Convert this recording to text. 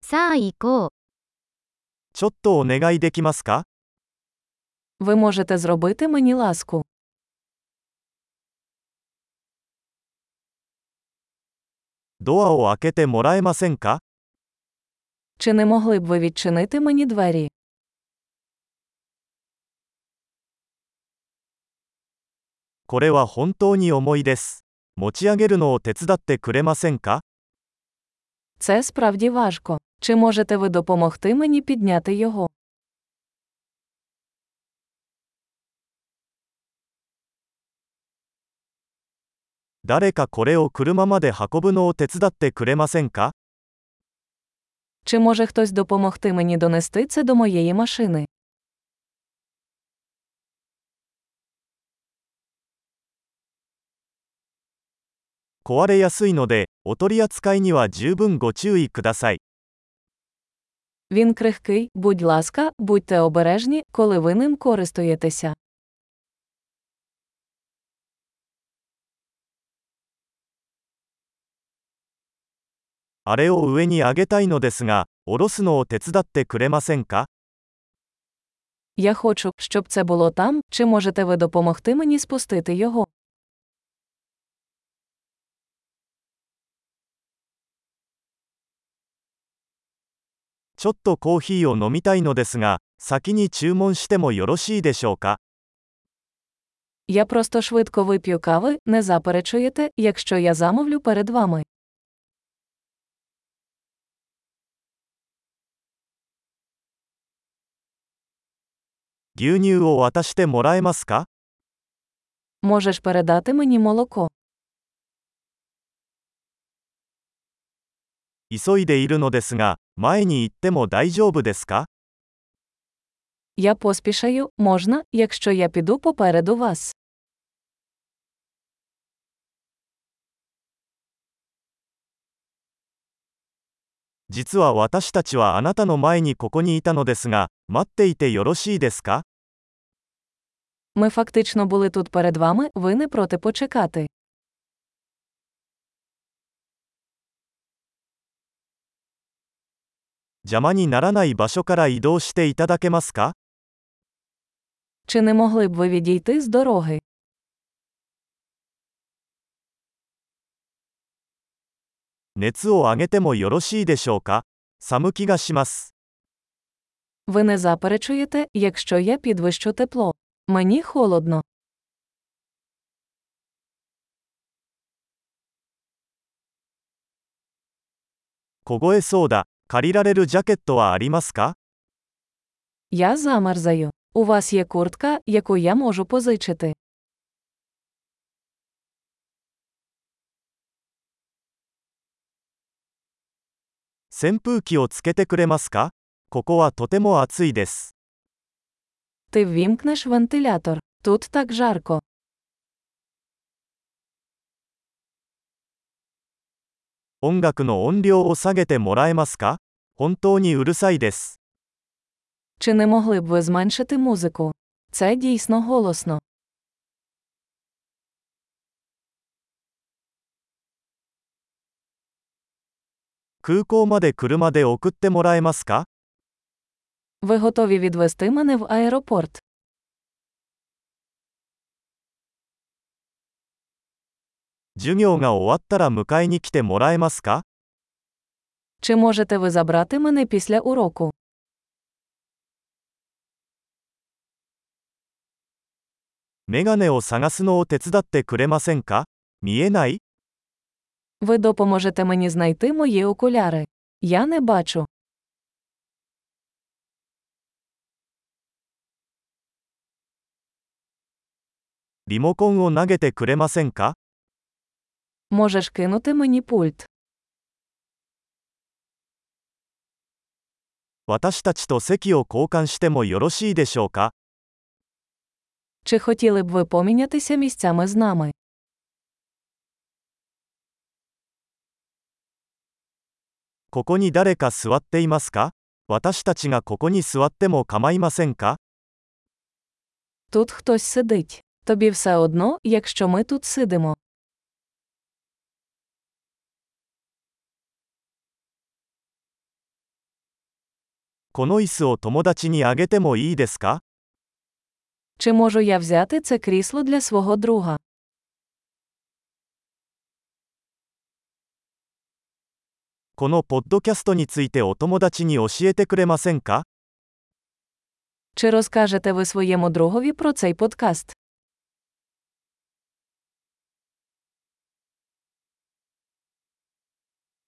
さあ行こう。 ちょっとお願いできますか？ Ви можете зробити мені ласку. ドアを開けてもらえませんか？ Чи не могли б ви відчинити мені двері? これは本当に重いです。持ち上げるのを手伝ってくれませんか？ Це справді важко. Чи можете ви допомогти мені підняти його? 誰かこれを車まで運ぶのを手伝ってくれませんか？ Чи може хтось допомогти мені донести це до моєї машини? 壊れやすいので、お取り扱いには十分ご注意ください。 Він крихкий, будь ласка, будьте обережні, коли ви ним користуєтеся. あれを上に上げたいのですが、下ろすのを手伝ってくれませんか？ Я хочу, щоб це було там, чи можете ви допомогти мені спустити його? ちょっとコーヒーを飲みたいのですが、先に注文してもよろしいでしょうか？ Я просто швидко вип'ю кави, не заперечуєте, якщо я замовлю перед вами. 牛乳を渡してもらえますか？ Можеш передати мені молоко? 急いでいるのですが、前に行っても大丈夫ですか？ Я поспішаю, можна, якщо я піду попереду вас. 実は私たちはあなたの前にここにいたのですが、待っていてよろしいですか？ Ми фактично були тут перед вами, ви не проти почекати. 邪魔にならない場所から移動していただけますか？ Чи не могли б ви відійти з дороги? 熱を上げてもよろしいでしょうか？寒気がします。 Ви не заперечуєте, якщо я підвищу тепло. Мені холодно. 凍えそうだ。借りられるジャケットはありますか？ Я замерзаю. У вас є куртка, яку я можу позичити. 扇風機をつけてくれますか？ここはとても暑いです。 Ти ввімкнеш вентилятор. Тут так жарко. 音楽の音量を下げてもらえますか？本当にうるさいです。 Чи не могли б ви зменшити музику? Це дійсно голосно. 空港まで車で送ってもらえますか？ Ви готові відвести мене в аеропорт? 授業が終わったら迎えに来てもらえますか？ Чи можете ви забрати мене після уроку? メガネを探すのを手伝ってくれませんか？見えない？ Ви допоможете мені знайти мої окуляри. Я не бачу. リモコンを投げてくれませんか？ Можеш кинути мені пульт. 私たちと席を交換してもよろしいでしょうか？ Чи хотіли б ви помінятися місцями з нами? ここに誰か座っていますか？私たちがここに座っても構いませんか？ Тут хтось сидить. Тобі все одно, якщо ми тут сидимо. この椅子を友達にあげてもいいですか？ Чи можу я взяти це крісло для свого друга? このポッドキャストについてお友達に教えてくれませんか？ Чи розкажете ви своєму другові про цей подкаст?